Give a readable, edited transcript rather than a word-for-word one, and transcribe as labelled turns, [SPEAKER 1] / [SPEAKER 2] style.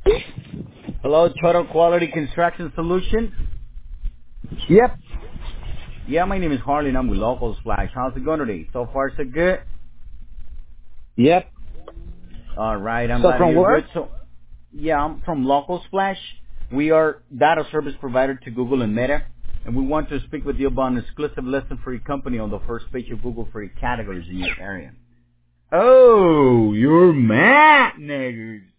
[SPEAKER 1] Hello, Total Quality Construction Solutions.
[SPEAKER 2] Yep.
[SPEAKER 1] Yeah, my name is Harley and I'm with Local Splash. How's it going today? So far, so good?
[SPEAKER 2] Yep.
[SPEAKER 1] All right, I'm
[SPEAKER 2] So
[SPEAKER 1] glad
[SPEAKER 2] from
[SPEAKER 1] you're good.
[SPEAKER 2] where?
[SPEAKER 1] So, yeah, I'm from Local Splash. We are data service provider to Google and Meta, and we want to speak with you about an exclusive lesson for your company on the first page of Google for your categories in your area. Oh, you're mad, niggers.